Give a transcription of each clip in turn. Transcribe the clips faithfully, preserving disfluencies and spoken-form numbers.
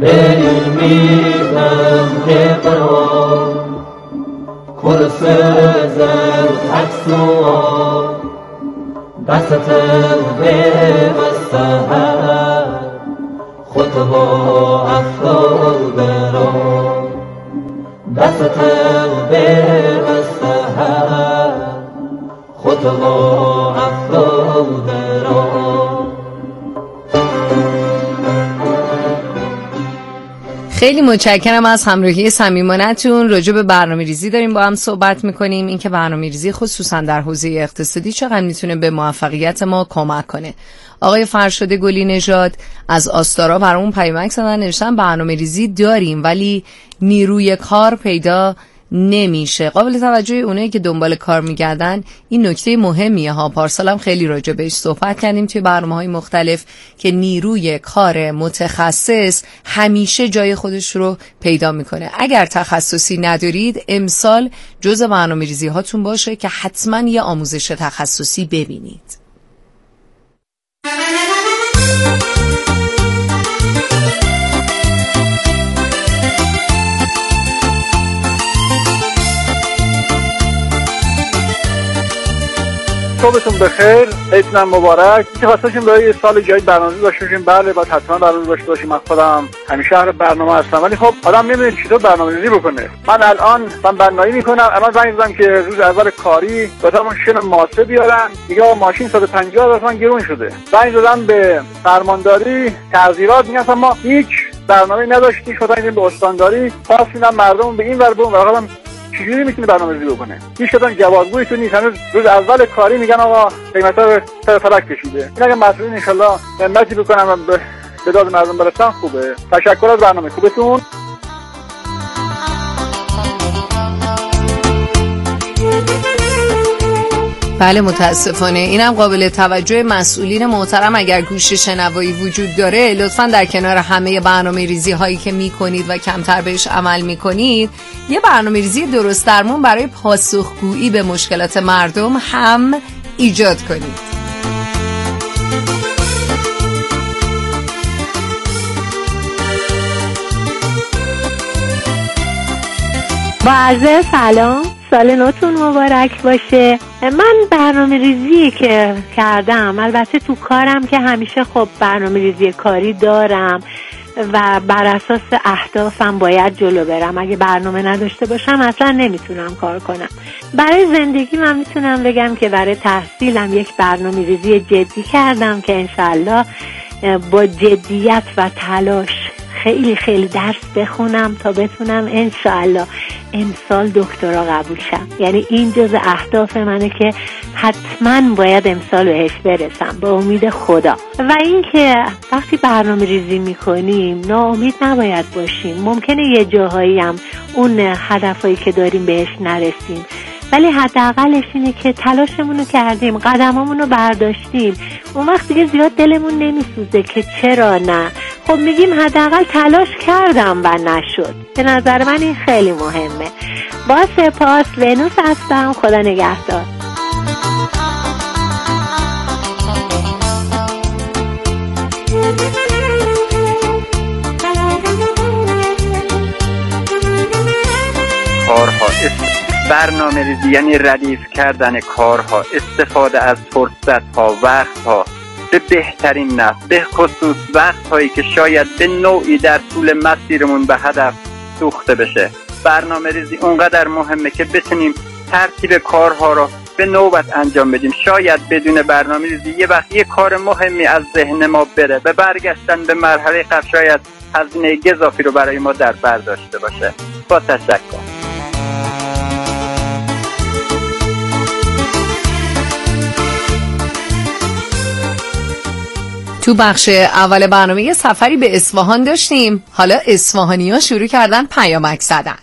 میدم که برام کرسه زر تکسوان دستتر به سهر خطبا افتاد برام دستتر به سهر خطبا افتاد برام. خیلی متشکرم از همراهی صمیمانه‌تون. راجع به برنامه‌ریزی داریم با هم صحبت می‌کنیم، اینکه برنامه‌ریزی خصوصا در حوزه اقتصادی چقدر میتونه به موفقیت ما کمک کنه. آقای فرشاد گلی نژاد از آستارا برامون پیامک زدن، نوشتن برنامه‌ریزی داریم ولی نیروی کار پیدا نمیشه. قابل توجه اونایی که دنبال کار میگردن این نکته مهمیه ها. پارسال هم خیلی راجع بهش صحبت کردیم توی برنامه‌های مختلف که نیروی کار متخصص همیشه جای خودش رو پیدا میکنه. اگر تخصصی ندارید امسال جزء برنامه‌ریزی هاتون باشه که حتما یه آموزش تخصصی ببینید. صبحتون بخیر، عیدتون مبارک. که خواستیم برای یه سال جدید برنامه‌ریزی داشته باشیم. بله باید حتما برنامه‌ریزی داشته باشیم. من خودم همیشه اهل برنامه هستم ولی خب آدم نمی‌دونه چطور برنامه‌ریزی بکنه. من الان من برنامه‌ای می‌کنم، الان زنگ زدم که روز اول کاری گفتم شن ماسه بیارن، دیگه ماشین صد و پنجاه هزار تومان گرون شده. زنگ زدم به فرمانداری تعزیرات، میگن ما هیچ برنامه‌ای نداشتیم، شما این به استانداری پاس میدن مردم به این ور بون و چجوری میتونه برنامه‌ریزی بکنه؟ هیچ کدوم جوابگویی تو نیست. هنوز روز اول کاری میگن آقا قیمتا رو سر فلک کشیده. این اگه مسئولین ان شاءالله همتی بکنن و به داد مردم برسن خوبه. تشکر از برنامه خوبتون. بله متاسفانه اینم قابل توجه مسئولین محترم. اگر گوش شنوایی وجود داره لطفاً در کنار همه برنامه‌ریزی هایی که میکنید و کمتر بهش عمل میکنید یه برنامه‌ریزی درست درمون برای پاسخگویی به مشکلات مردم هم ایجاد کنید. با عرض سلام، سال نوتون مبارک باشه. من برنامه ریزی که کردم، البته تو کارم که همیشه خب برنامه ریزی کاری دارم و بر اساس اهدافم باید جلو برم. اگه برنامه نداشته باشم اصلا نمیتونم کار کنم. برای زندگی من میتونم بگم که برای تحصیلم یک برنامه ریزی جدی کردم که انشالله با جدیت و تلاش خیلی خیلی درس بخونم تا بتونم انشالله امسال دکترا قبول شم. یعنی این جز اهداف منه که حتما باید امسال بهش برسم با امید خدا. و این که وقتی برنامه ریزی میکنیم ناامید نباید باشیم. ممکنه یه جاهایی هم اون هدفایی که داریم بهش نرسیم ولی حداقلش اینه که تلاشمون رو کردیم، قدمامون رو برداشتیم. اون وقت دیگه زیاد دلمون نمیسوزه که چرا نه. خب میگیم حداقل تلاش کردم و نشد. به نظر من این خیلی مهمه. با سپاس، ونوس هستم. خدا نگهدار. کارها برنامه ریزی یعنی ردیف کردن کارها، استفاده از فرصت ها، وقت ها به بهترین نحو، به خصوص وقت هایی که شاید به نوعی در طول مسیرمون به هدف سوخته بشه. برنامه ریزی اونقدر مهمه که بتونیم ترتیب کارها رو به نوبت انجام بدیم. شاید بدون برنامه ریزی یه وقت یه کار مهمی از ذهن ما بره، به برگشتن به مرحله قبل شاید هزینه گزافی رو برای ما در بر داشته باشه. با تشکر. تو بخش اول برنامه یه سفری به اصفهان داشتیم. حالا اصفهانی ها شروع کردن پیامک زدن.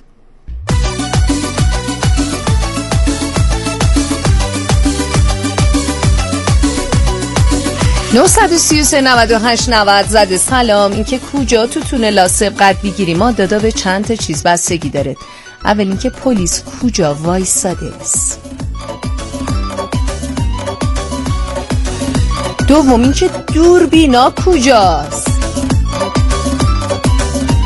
نه سه سه نه هشت نه صفر زده سلام. این که کجا تو تونل سبقت بگیری ما دادا به چند تا چیز بستگی داره. اول این که پلیس کجا وایساده است، دوم این که دوربینا کجاست،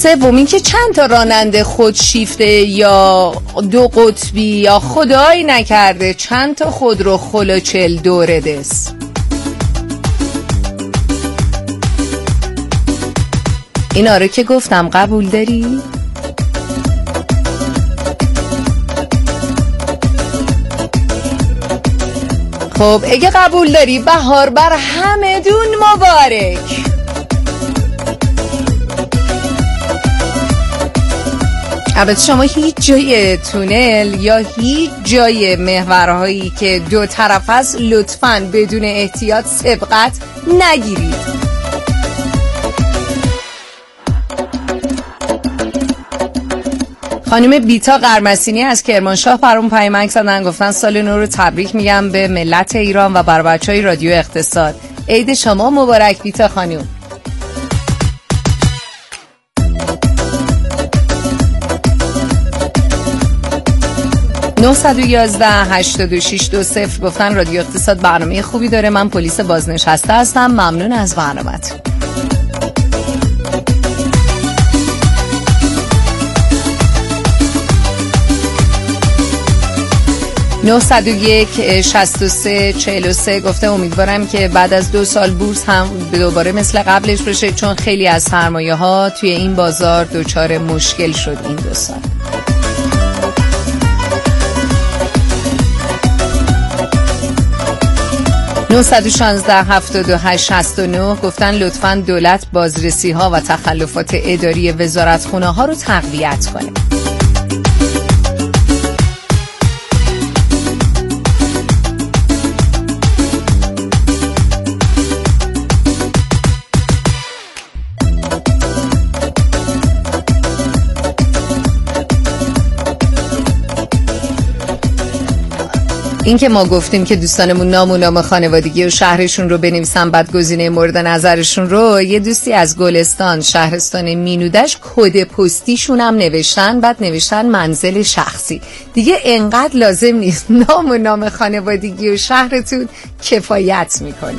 سوم این که چند تا راننده خودشیفته یا دو قطبی یا خدایی نکرده چند تا خودرو خلوچل دوره دست. این آره که گفتم قبول داری؟ خب اگه قبول داری بهار بر همه دون مبارک. البته شما هیچ جای تونل یا هیچ جای محورهایی که دو طرف است لطفاً بدون احتیاط سبقت نگیرید. خانم بیتا قرمسینی از کرمانشاه برام پیامک زدن، گفتن سال نو رو تبریک میگم به ملت ایران و بر بچهای رادیو اقتصاد. عید شما مبارک بیتا خانم. نه یک یک هشت شش دو صفر گفتن رادیو اقتصاد برنامه خوبی داره، من پلیس بازنشسته هستم، ممنون از برنامه‌ت. نه یک شصت و سه چهل و سه گفته امیدوارم که بعد از دو سال بورس هم دوباره مثل قبلش بشه، چون خیلی از سرمایه ها توی این بازار دچار مشکل شد این دو سال. نه یک شش هفت هشت شش نه گفتن لطفاً دولت بازرسی ها و تخلفات اداری وزارتخونه ها رو تقویت کنه. این که ما گفتیم که دوستانمون نام و نام خانوادگی و شهرشون رو بنویسن بعد گزینه مورد نظرشون رو، یه دوستی از گلستان شهرستان مینودش کد پستیشون هم نوشتن، بعد نوشتن منزل شخصی. دیگه انقدر لازم نیست، نام و نام خانوادگی و شهرتون کفایت میکنه.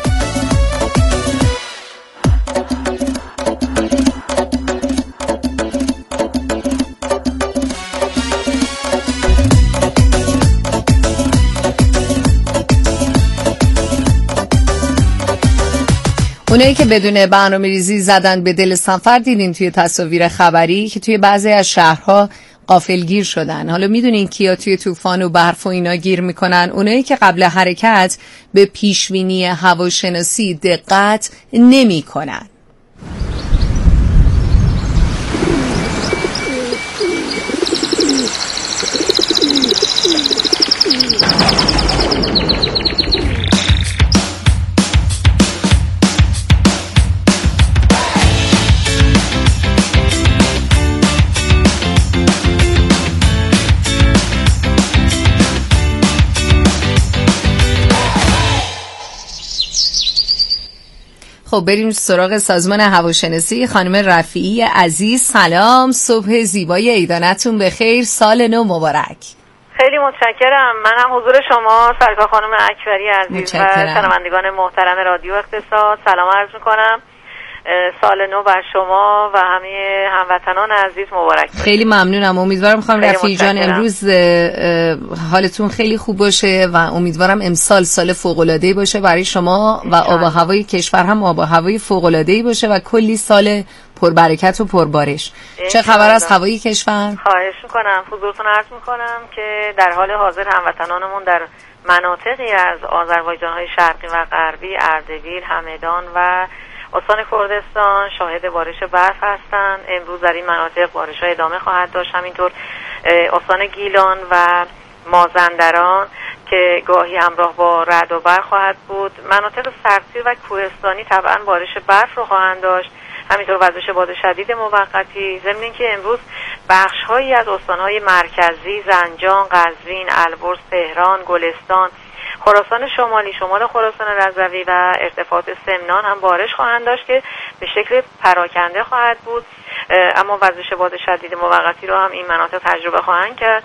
اونایی که بدون برنامه ریزی زدن به دل سفر دیدین توی تصاویر خبری که توی بعضی از شهرها غافلگیر شدن. حالا میدونین کیا توی طوفان و برف و اینا گیر میکنن؟ اونایی که قبل حرکت به پیشبینی هواشناسی دقت نمیکنن. خب بریم سراغ سازمان هواشناسی. خانم رفیعی عزیز سلام، صبح زیبای عیدانتون بخیر، سال نو مبارک. خیلی متشکرم. من هم حضور شما سرکار خانم اکبری عزیز و شنوندگان محترم رادیو اقتصاد سلام عرض میکنم. سال نو بر شما و همه هموطنان عزیز مبارک. خیلی ممنونم. امیدوارم خانم رفیعی جان امروز حالتون خیلی خوب باشه و امیدوارم امسال سال فوق‌العاده‌ای باشه برای شما و آب و هوای کشور هم آب و هوای فوق‌العاده‌ای باشه و کلی سال پربرکت و پربارش. چه خبر از هوای کشور؟ خواهش میکنم. حضورتون عرض میکنم که در حال حاضر هموطنانمون در مناطقی از آذربایجان‌های شرقی و غربی، اردبیل، همدان و استان کردستان شاهد بارش برف هستند. امروز در این مناطق بارش‌ها ادامه خواهد داشت. همینطور استان گیلان و مازندران که گاهی همراه با رعد و برق خواهد بود. مناطق سردسیر و کوهستانی طبعا بارش برف رو خواهند داشت. همینطور وزش باد شدید موقتی، ضمن اینکه امروز بخش‌هایی از استان‌های مرکزی، زنجان، قزوین، البرز، تهران، گلستان، خراسان شمالی، شمال خراسان رضوی و ارتفاعات سمنان هم بارش خواهند داشت که به شکل پراکنده خواهد بود، اما وزش باد شدید موقتی رو هم این مناطق تجربه خواهند کرد.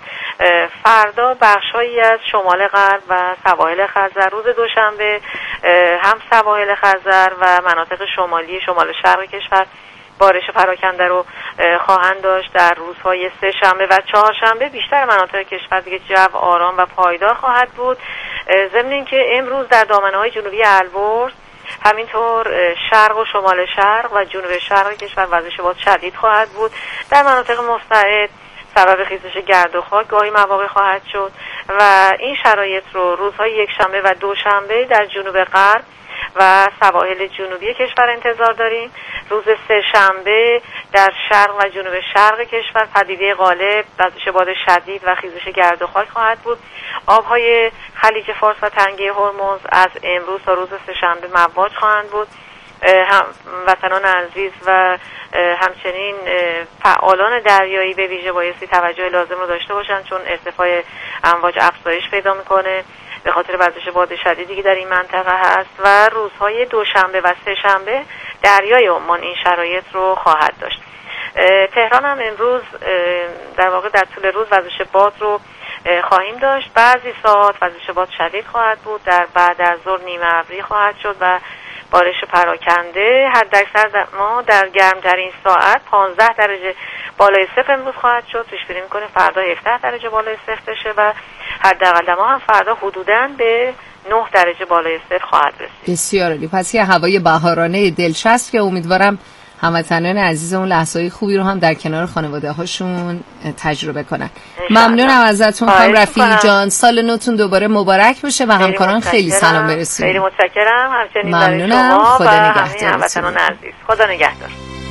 فردا بخش‌هایی از شمال غرب و سواحل خزر، روز دوشنبه هم سواحل خزر و مناطق شمالی شمال شرق کشور بارش پراکنده رو خواهند داشت. در روزهای سه شنبه و چهار شنبه بیشتر مناطق کشور دیگه جو آرام و پایدار خواهد بود. ضمن اینکه امروز در دامنه‌های جنوبی البرز، همینطور شرق و شمال شرق و جنوب شرق کشور وزش باد شدید خواهد بود. در مناطق مستعد سبب خیزش گرد و خاک گاهی مواقع خواهد شد و این شرایط رو روزهای یک شنبه و دو شنبه در جنوب غرب و سواحل جنوبی کشور انتظار داریم. روز سه شنبه در شرق و جنوب شرق کشور پدیده غالب وزش باد شدید و خیزش گرد و خاک خواهد بود. آبهای خلیج فارس و تنگه هرمز از امروز تا روز سه شنبه مواج خواهند بود. هم وطنان عزیز و همچنین فعالان دریایی به ویژه بایستی توجه لازم رو داشته باشند، چون ارتفاع امواج افزایش پیدا میکنه به خاطر وزش باد شدیدی که در این منطقه هست و روزهای دوشنبه و سه شنبه دریای عمان این شرایط رو خواهد داشت. تهران هم امروز در واقع در طول روز وزش باد رو خواهیم داشت. بعضی ساعات وزش باد شدید خواهد بود، در بعد از ظهر نیمه ابری خواهد شد و بارش پراکنده. حداکثر ما در گرمترین ساعت پانزده درجه بالای صفر امروز خواهد شد. پیش بینی می‌کنیم فردا هفده درجه بالای صفر بشه و حداقل ما هم فردا حدوداً به نه درجه بالای صفر خواهد رسید. بسیار عالی. پس یه هوای بهارانه دلچسب که امیدوارم هموطنان عزیز اون لحظه‌های خوبی رو هم در کنار خانواده هاشون تجربه کنن. ممنونم ازتون خانم رفیعی جان. سال نوتون دوباره مبارک بشه و همکاران خیلی سلام برسونید. خیلی متشکرم. همچنین ممنونم. شما خدا و نگهدار. هموطنان عزیز. خدا نگهدار.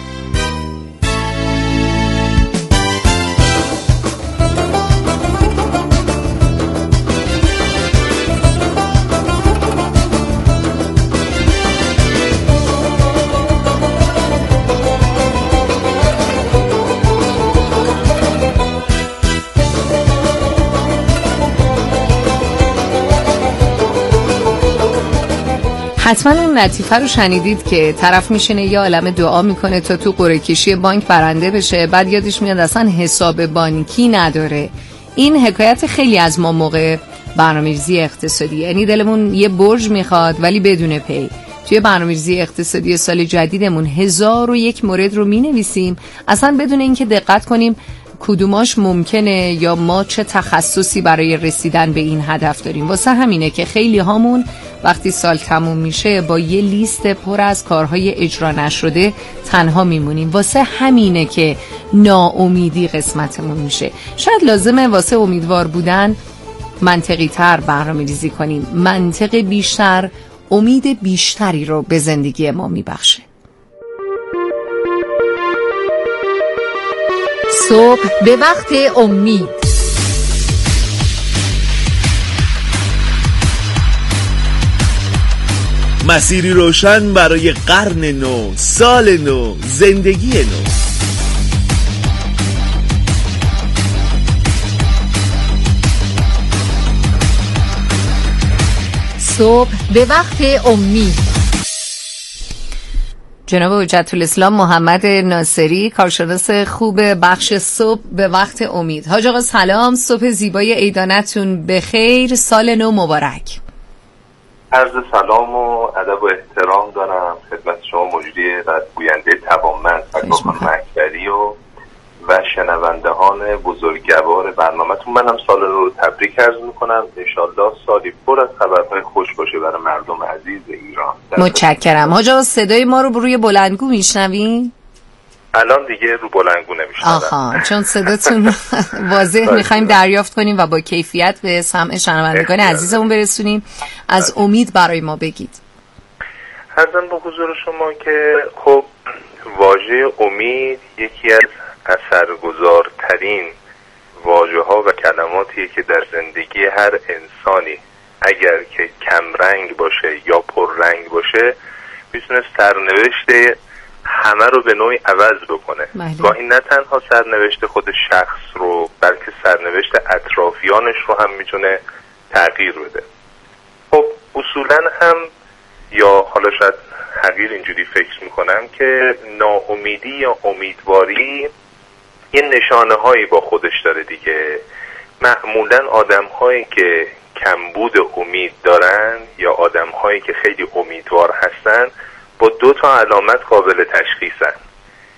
حتما اون لطیفه رو شنیدید که طرف میشینه یه عالمه دعا میکنه تا تو قرعه کشی بانک برنده بشه، بعد یادش میاد اصلا حساب بانکی نداره. این حکایت خیلی از ما موقع برنامه‌ریزی اقتصادی، یعنی دلمون یه برج میخواد ولی بدون پی. توی برنامه‌ریزی اقتصادی سال جدیدمون هزار و یک مورد رو مینویسیم اصلا بدون اینکه دقت کنیم کدوماش ممکنه یا ما چه تخصصی برای رسیدن به این هدف داریم. واسه همینه که خیلی هامون وقتی سال تموم میشه با یه لیست پر از کارهای اجرا نشده تنها میمونیم. واسه همینه که ناامیدی قسمتمون میشه. شاید لازمه واسه امیدوار بودن منطقی تر برنامه ریزی کنیم. منطق بیشتر امید بیشتری رو به زندگی ما میبخشه. صبح به وقت امید. مسیری روشن برای قرن نو، سال نو، زندگی نو. صبح به وقت امید. جناب حجت الاسلام محمد ناصری، کارشناس خوب بخش صبح به وقت امید. حاج آقا سلام، صبح زیبای عیدانتون بخیر، سال نو مبارک. عرض سلام و ادب و احترام دارم خدمت شما مجری و گوینده توانمند خانم مکبری و و شنوندهان بزرگوار برنامه‌تون. منم سال نو رو تبریک عرض میکنم. انشالله سالی پر از خبرهای خوش باشه برای مردم عزیز ایران. متشکرم. حاج آقا صدای ما رو روی بلندگو میشنوین؟ الان دیگه رو بلندگو نمیشنوم. آها، چون صداتون واضح میخوایم دریافت کنیم و با کیفیت به سمع شنوندگان عزیزمون برسونیم. از امید برای ما بگید. عرضم به حضور شما که خب واژه امید یکی از اثرگذارترین واژه ها و کلماتیه که در زندگی هر انسانی اگر که کم رنگ باشه یا پر رنگ باشه میتونه سرنوشت همه رو به نوعی عوض بکنه. گاهی نه تنها سرنوشت خود شخص رو بلکه سرنوشت اطرافیانش رو هم میتونه تغییر بده. خب اصولا هم یا حالا شاید حقیر اینجوری فکر میکنم که ناامیدی یا امیدواری یه نشانه هایی با خودش داره دیگه. معمولا آدم هایی که کمبود امید دارن یا آدم هایی که خیلی امیدوار هستن با دو تا علامت قابل تشخیصن.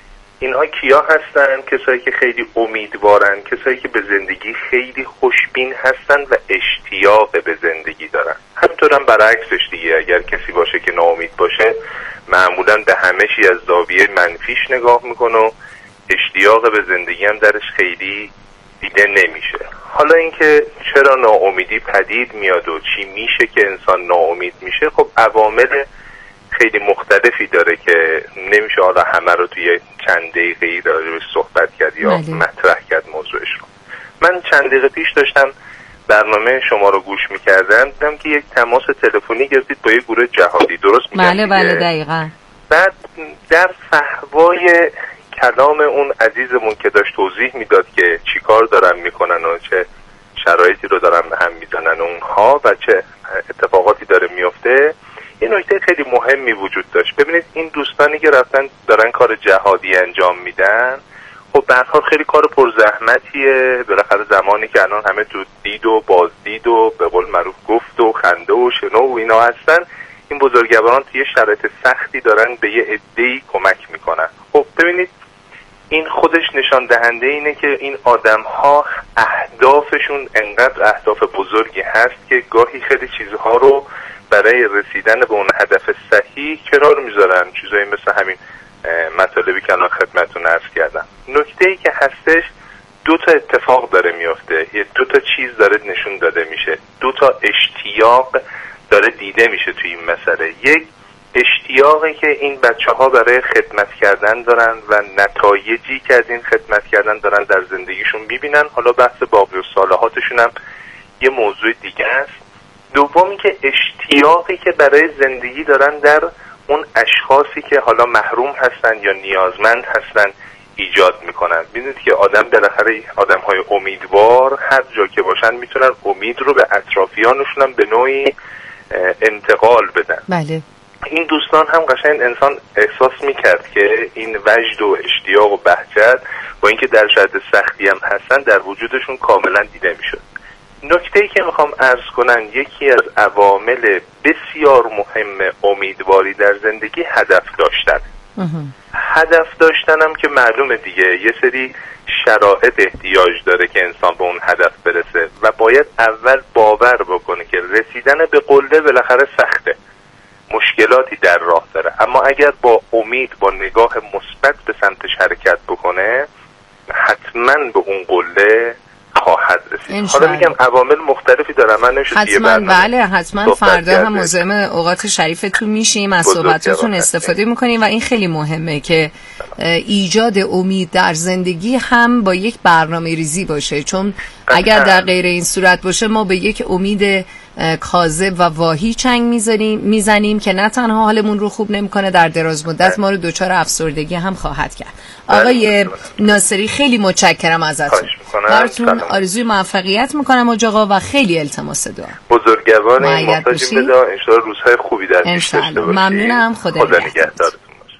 اینها کیا هستن؟ کسایی که خیلی امیدوارن، کسایی که به زندگی خیلی خوشبین هستن و اشتیاق به زندگی دارن. همینطور هم برعکسش دیگه، اگر کسی باشه که ناامید باشه معمولا به همه چی از زاویه منفیش نگاه میکنه و اشتیاق به زندگی هم درش خیلی دیده نمیشه. حالا اینکه چرا ناامیدی پدید میاد و چی میشه که انسان ناامید میشه، خب عوامل خیلی مختلفی داره که نمیشه حالا همه رو توی چند دقیقه‌ای راجعش صحبت کرد یا بله. مطرح کرد موضوعش رو. من چند دقیقه پیش داشتم برنامه شما رو گوش میکردم، دیدم که یک تماس تلفنی گرفتید با یک گروه جهادی، درست میگم؟ بله بله دقیقاً. بعد در فحوای کلام اون عزیزمون که داشت توضیح میداد که چی کار دارن میکنن و چه شرایطی رو دارن به هم میزنن اونها و چه اتفاقاتی داره میفته، این نکته خیلی مهمی وجود داشت. ببینید این دوستانی که رفتن دارن کار جهادی انجام میدن، خب به هر حال خیلی کار پرزحمتیه. بالاخره زمانی که الان همه تو دید و بازدید و به قول معروف گفت و خنده و شنو و اینا هستن، این بزرگواران توی شرایط سختی دارن به یه عده‌ای کمک میکنن. خب ببینید این خودش نشان دهنده اینه که این آدم‌ها اهدافشون انقدر اهداف بزرگی هست که گاهی خیلی چیزها رو برای رسیدن به اون هدف صحیح کنار میذارن، چیزایی مثل همین مطالبی که الان خدمتتون عرض کردم. نکته‌ای که هستش، دو تا اتفاق داره میفته، یه دو تا چیز داره نشون داده میشه، دو تا اشتیاق داره دیده میشه توی این مسئله. یک اشتیاقی که این بچه‌ها برای خدمت کردن دارن و نتایجی که از این خدمت کردن دارن در زندگیشون میبینن. حالا بحث باقی و صالحاتشون هم یه موضوع دیگه است. دومی که اشتیاقی که برای زندگی دارن در اون اشخاصی که حالا محروم هستن یا نیازمند هستن ایجاد میکنن. ببینید که آدم بالاخره آدم‌های امیدوار هر جا که باشن میتونن امید رو به اطرافیانشون هم به نوعی انتقال بدن. بله. این دوستان هم قشنگ انسان احساس میکرد که این وجد و اشتیاق و بهجت با اینکه در شرایط سختی هم هستن در وجودشون کاملا دیده میشد. نکته‌ای که میخوام عرض کنم، یکی از عوامل بسیار مهم امیدواری در زندگی هدف داشتن. هدف داشتنم که معلومه دیگه یه سری شرایط احتیاج داره که انسان به اون هدف برسه و باید اول باور بکنه که رسیدن به قله بالاخره سخته، مشکلاتی در راه داره، اما اگر با امید، با نگاه مثبت به سمتش حرکت بکنه حتما به اون قله خواهد رسید. حالا میگم عوامل مختلفی داره، من نمیشه حتما بله حتما فردا هم مزاحم اوقات شریفتون میشیم، از صحبتاتون استفاده میکنیم و این خیلی مهمه که ایجاد امید در زندگی هم با یک برنامه ریزی باشه، چون اگر در غیر این صورت باشه ما به یک امید کاذب و واهی چنگ میزنیم میزنیم که نه تنها حالمون رو خوب نمیکنه، در دراز مدت ما رو دچار افسردگی هم خواهد کرد. آقای ناصری خیلی متشکرم ازتون، براتون آرزوی موفقیت میکنم آقا و خیلی التماس دعا. بزرگواری محتاجیم بدا، ان شاء الله روزهای خوبی در پیش داشته باشید. ممنونم، خدا نگهدارتون باشه.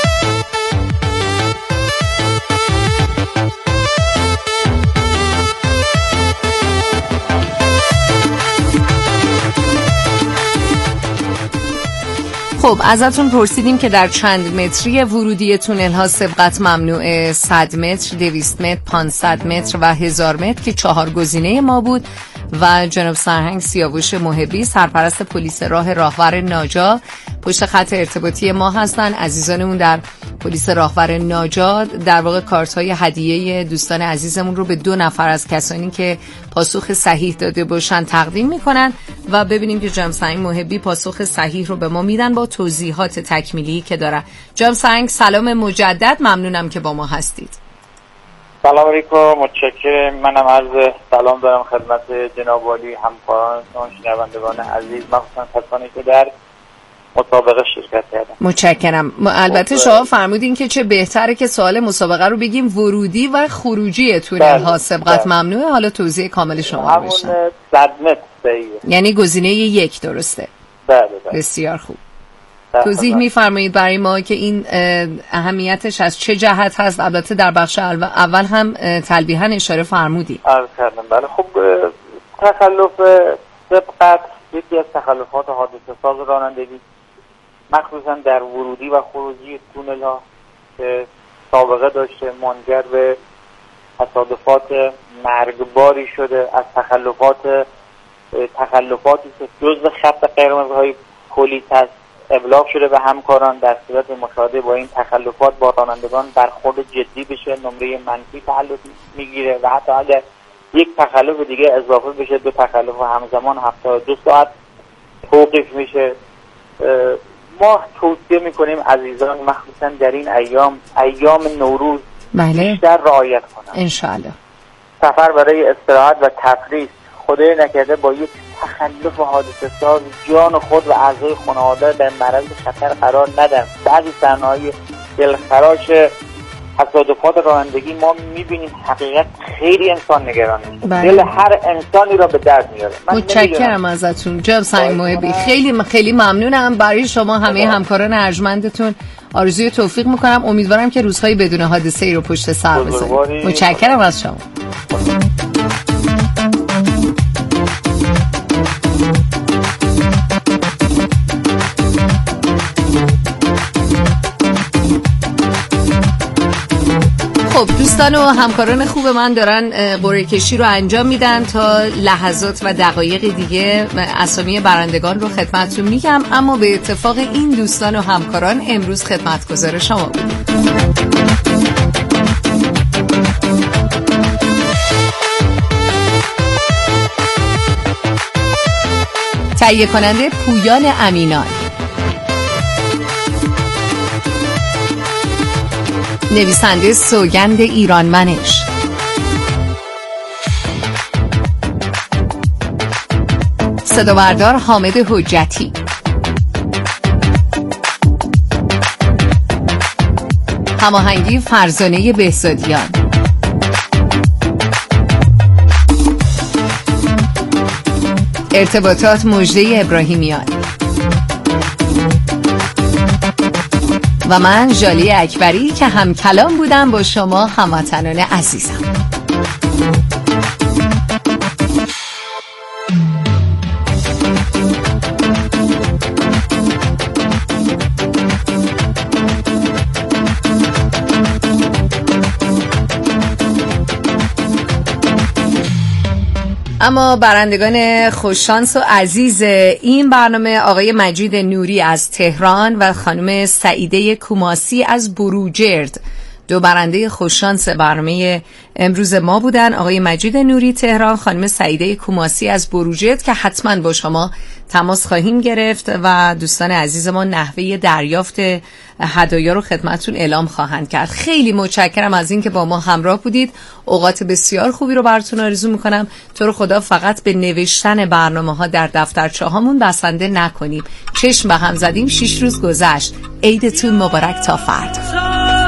خب ازتون پرسیدیم که در چند متری ورودی تونل ها سبقت ممنوعه، صد متر، دویست متر، پانصد متر و هزار متر که چهار گزینه ما بود و جناب سرهنگ سیاوش محبی سرپرست پلیس راه راهور ناجا پشت خط ارتباطی ما هستن. عزیزانمون در پلیس راهور ناجا در واقع کارت های هدیه دوستان عزیزمون رو به دو نفر از کسانی که پاسخ صحیح داده باشن تقدیم میکنن و ببینیم که جناب سرهنگ محبی پاسخ صحیح رو به ما میدن با توضیحات تکمیلی که داره. جناب سرهنگ سلام مجدد، ممنونم که با ما هستید. سلام علیکم، متشکرم. منم عرض سلام دارم خدمت جناب والی، همکارانتون، شنوندگان عزیز، مخصوصا کسانی که در مسابقه شرکت کردن. متشکرم. البته شما فرمودین که چه بهتره که سوال مسابقه رو بگیم ورودی و خروجی تونل ها سبقت ممنوعه. حالا توضیح کامل شما رو بشنم. همون صد متر صحیحه، یعنی گزینه یک درسته. بله بله. بسیار خوب. توضیح می‌فرمایید برای ما که این اهمیتش از چه جهت هست؟ البته در بخش اول هم تلویحاً اشاره فرمودید. عرض کردم بله. خب تخلف سبقت یکی از تخلفات حادثه ساز رانندگی، مخصوصا در ورودی و خروجی تونل ها که سابقه داشته، منجر به تصادفات مرگباری شده، از تخلفات تخلفاتی که جزء خط قرمزهای پلیس هست ابلاغ شده به همکاران در صورت مشاهده با این تخلفات با رانندگان برخورد جدی بشه، نمره منفی تعلق میگیره و حتی اگر یک تخلف دیگه اضافه بشه دو تخلف همزمان هفتاد و دو ساعت توقیف میشه. ما توصیه میکنیم عزیزان مخصوصا در این ایام ایام نوروز بله بیشتر رعایت کنند. انشالله سفر برای استراحت و تفریح خدای نکرده با یک تخلف و حادثه ساز جان خود و اعضای خانواده در معرض خطر قرار ندن. بعضی صحنه‌های دلخراش تصادفات رانندگی ما میبینیم حقیقت خیلی انسان نگرانه، دل هر انسانی را به درد میاره. متشکرم ازتون جناب سعیم محبی، خیلی خیلی ممنونم. برای شما همه همکاران ارجمندتون آرزوی توفیق میکنم. امیدوارم که روزهای بدون حادثه ای رو پشت سر بذارید. متشکرم از شما. خب دوستان و همکاران خوب من دارن قرعه کشی رو انجام میدن. تا لحظات و دقایق دیگه اسامی برندگان رو خدمتتون میگم، اما به اتفاق این دوستان و همکاران امروز خدمتگزار شما بودیم. تهیه کننده پویان امینان، نویسنده سوگند ایرانمنش، صدابردار حامد حجتی، هماهنگی فرزانه بهزادیان، ارتباطات مژده ابراهیمیان و من ژالی اکبری که هم کلام بودم با شما هموطنان عزیزم. اما برندگان خوششانس و عزیز این برنامه آقای مجید نوری از تهران و خانم سعیده کوماسی از بروجرد، دو برنده خوششانس برنامه امروز ما بودن. آقای مجید نوری تهران، خانم سعیده کوماسی از بروجرد که حتما با شما تماس خواهیم گرفت و دوستان عزیز ما نحوه دریافت هدایا رو خدمتتون اعلام خواهند کرد. خیلی متشکرم از این که با ما همراه بودید. اوقات بسیار خوبی رو براتون آرزو میکنم. تو رو خدا فقط به نوشتن برنامه ها در دفترچه هامون بسنده نکنیم. چشم به هم زدیم، شش روز گذشت. عیدتون مبارک تا فردا.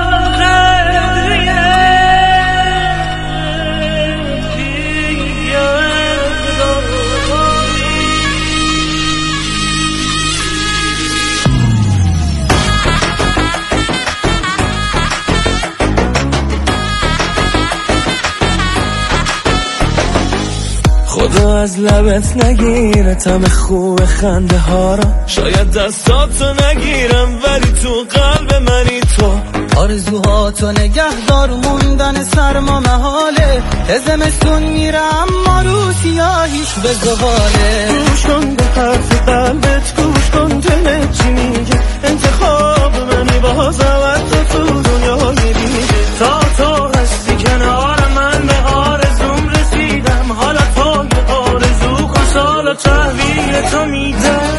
خدا از لبت نگیره تم خوب خنده ها را، شاید دستاتو نگیرم ولی تو قلب منی تو. آرزوهاتو نگهدار موندن سرما محاله، زمستون میره اما رو سیاهیش به زغاله. گوش کن به حرف قلبت، گوش کن دلت چی میگه، انتخاب منی بازم تو تو دنیای دیگه. تا تو هستی کنار من به آرزوم رسیدم، حالا پای آرزو کن سالا تحویل تو میدم.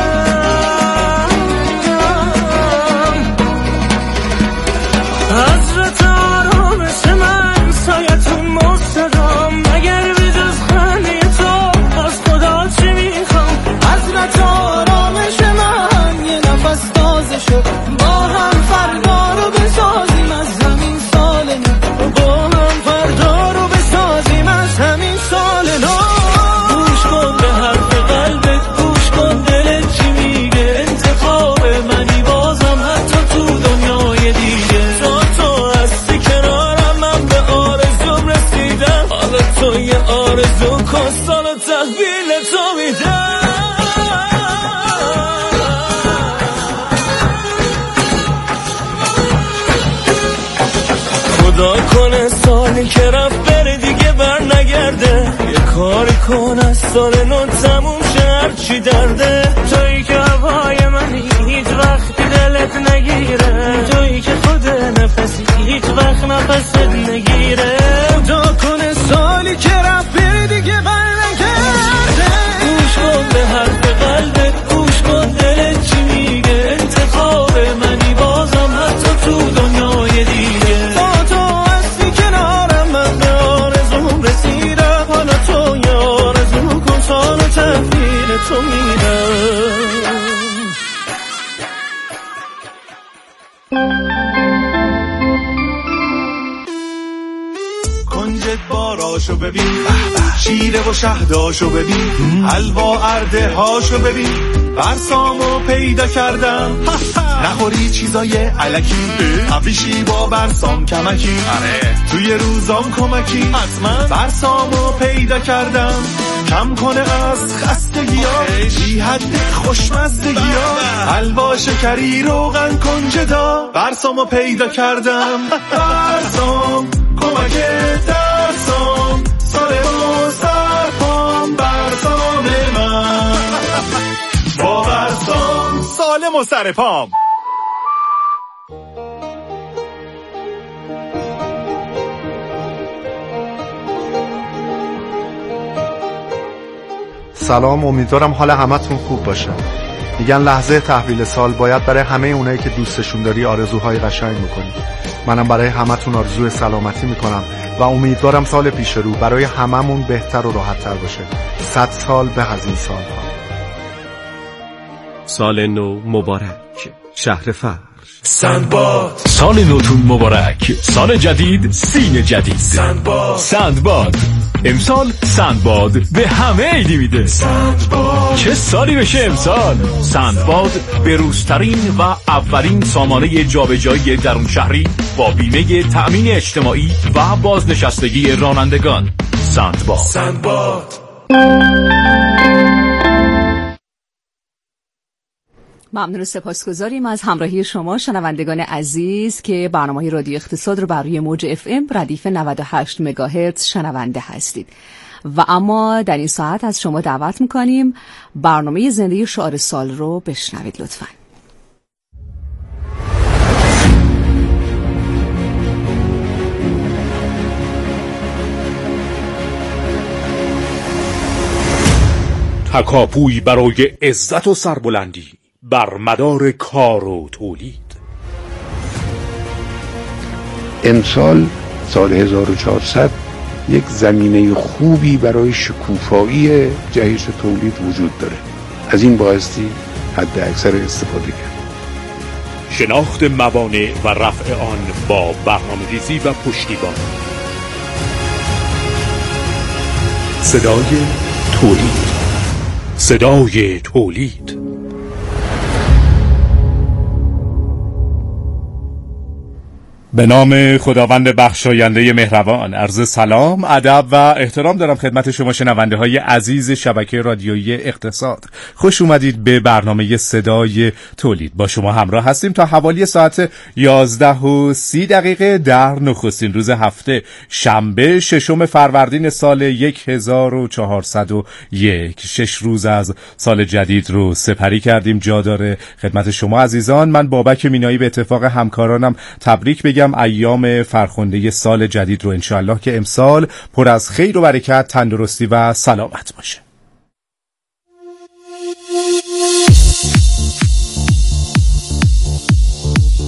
حضرت آرامش من سایتون مستدام، مگر بجز خنده تو باز خدا چی میخوام. حضرت آرامش من یه نفس تازه شد، با هم فردا رو بسازیم از همین سال نو، با هم فردا رو بسازیم از همین سال نو. گوش کن به حرف قلبت، گوش کن دلت چی میگه، انتخاب منی بازم حتی تو دنیای دیگه. تو یه آرزو کن سالا تحویل تو میدم. خدا کنه سالی که رفت بره دیگه بر نگرده، یه کاری کن از سال نو تموم شه هرچی درده. تویی که هوای منی هیچ وقت دلت نگیره، تویی که خود نفسی هیچ وقت نفست نگیره. خدا کنه سالی که رفت بره دیگه بر نگرده. گوش کن به حرف قلبت، گوش کن دلت چی میگه. انتخاب منی بازم حتی تو دنیای دیگه. با تو هستی کنارم من به آرزوم رسیدم، حالا تو یه آرزو کن تا رو تحویل تو میدم. کنجد باراشو ببین، شیره و شهداشو ببین، حلوا ارده هاشو ببین، برسامو پیدا کردم. نخوری چیزای علکی، ابریشی با برسام کمکی، توی روزام کمکی. حتما برسامو پیدا کردم، کم کنه از خستگی ها، بی حد خوشمزدگی ها. حلوا شکری روغن کنجدا، برسامو پیدا کردم. برسام کمک درسام، سال و سرپام برسام من. با برسام سالم و سرپام. سلام، امیدوارم حال همتون خوب باشه. میگن لحظه تحویل سال باید برای همه اونایی که دوستشون داری آرزوهای قشنگ میکنی. منم برای همتون آرزوی سلامتی میکنم و امیدوارم سال پیش رو برای هممون بهتر و راحت تر باشه. صد سال به از این سالها. سال نو مبارک. شهر فرش. سندباد. سال نوتون مبارک. سال جدید، سین جدید. سندباد. سندباد امسال سندباد به همه عیدی میده. سندباد. چه سالی بشه امسال. سندباد بروزترین و اولین سامانه جابجایی درون شهری با بیمه تأمین اجتماعی و بازنشستگی رانندگان. سندباد. سندباد. ممنون و سپاسگزاریم از همراهی شما شنوندگان عزیز که برنامه رادیو اقتصاد رو بر روی موج اف ام ردیف نود و هشت مگاهرتز شنونده هستید. و اما در این ساعت از شما دعوت میکنیم برنامه زنده شعار سال رو بشنوید لطفاً. تکاپوی برای عزت و سربلندی بر مدار کار و تولید. امسال سال هزار و چهارصد یک زمینه خوبی برای شکوفایی جهش تولید وجود داره. از این بایستی حد اکثر استفاده کرد. شناخت موانع و رفع آن با برنامه‌ریزی و پشتیبانی. صدای تولید. صدای تولید. به نام خداوند بخشاینده مهربان، عرض سلام، ادب و احترام دارم خدمت شما شنونده های عزیز شبکه رادیویی اقتصاد. خوش اومدید به برنامه صدای تولید. با شما همراه هستیم تا حوالی ساعت یازده و سی دقیقه در نخستین روز هفته، شنبه ششم فروردین سال هزار و چهارصد و یک. شش روز از سال جدید رو سپری کردیم. جا داره خدمت شما عزیزان من بابک مینایی به اتفاق همکارانم تبریک بگم ایام فرخنده سال جدید رو، انشالله که امسال پر از خیر و برکت، تندرستی و سلامت باشه.